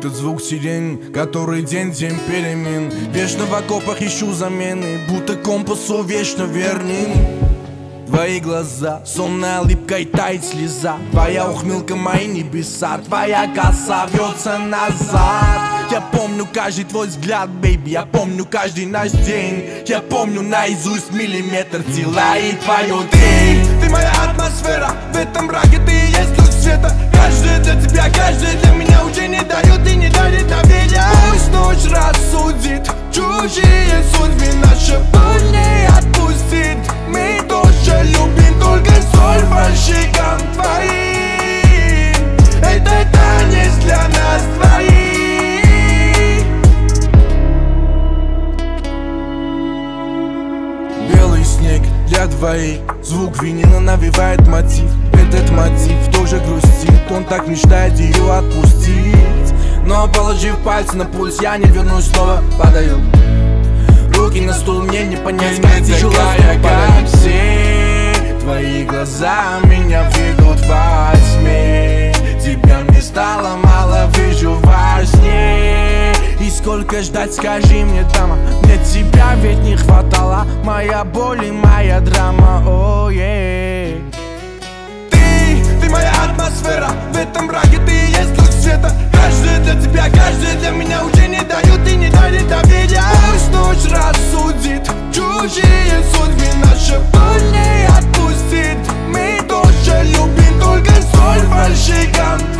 Этот звук сирен, который день перемен. Вечно в окопах ищу замены, будто компасу вечно верным. Твои глаза, сонная липкая тает слеза. Твоя ухмылка, мои небеса. Твоя коса вьется назад. Я помню каждый твой взгляд, бейби. Я помню каждый наш день. Я помню наизусть миллиметр тела и твое ты моя атмосфера. В этом мраке ты и есть луч света. Каждый для тебя, каждый для меня уже не дает и не дарит доверия. Пусть ночь рассудит чужие судьбы, наша боль не отпустит. Мы тоже любим, только соль по щекам твоим. Это танец для нас двоих. Белый снег для двоих, звук винила навевает мотив. Этот мотив тоже грустит, он так мечтает ее отпустить. Но положив пальцы на пульс, я не вернусь, снова падаю. Руки на стул, мне не понять, как тяжело как все. Твои глаза меня ведут во тьме. Тебя мне стало мало, вижу во сне. И сколько ждать, скажи мне, дама. Мне тебя ведь не хватало. Моя боль и моя драма, о е. Ты моя атмосфера. В этом мраке ты и есть луч света. Каждый для тебя, каждый для меня уже не дает и не дарит доверия. Пусть ночь рассудит чужие судьбы, наша боль не отпустит. Мы тоже любим, только соль по щекам